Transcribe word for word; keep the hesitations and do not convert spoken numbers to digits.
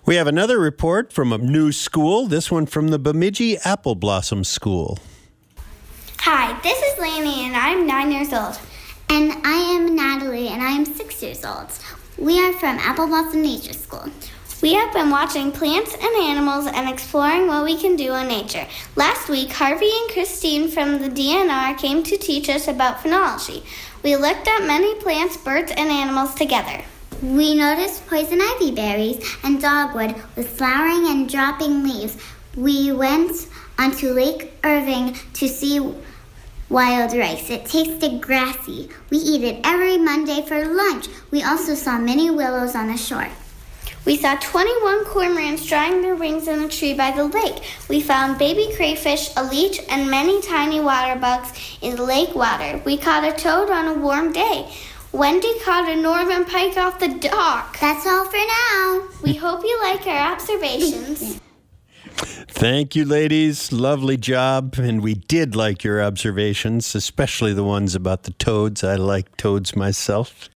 We have another report from a new school, this one from the Bemidji Apple Blossom School. Hi, this is Lainey and I'm nine years old. And I am Natalie and I am six years old. We are from Apple Blossom Nature School. We have been watching plants and animals and exploring what we can do in nature. Last week, Harvey and Christine from the D N R came to teach us about phenology. We looked at many plants, birds, and animals together. We noticed poison ivy berries and dogwood with flowering and dropping leaves. We went onto Lake Irving to see wild rice. It tasted grassy. We eat it every Monday for lunch. We also saw many willows on the shore. We saw twenty-one cormorants drying their wings in a tree by the lake. We found baby crayfish, a leech, and many tiny water bugs in the lake water. We caught a toad on a warm day. Wendy caught a northern pike off the dock. That's all for now. We hope you like our observations. Thank you, ladies. Lovely job. And we did like your observations, especially the ones about the toads. I like toads myself.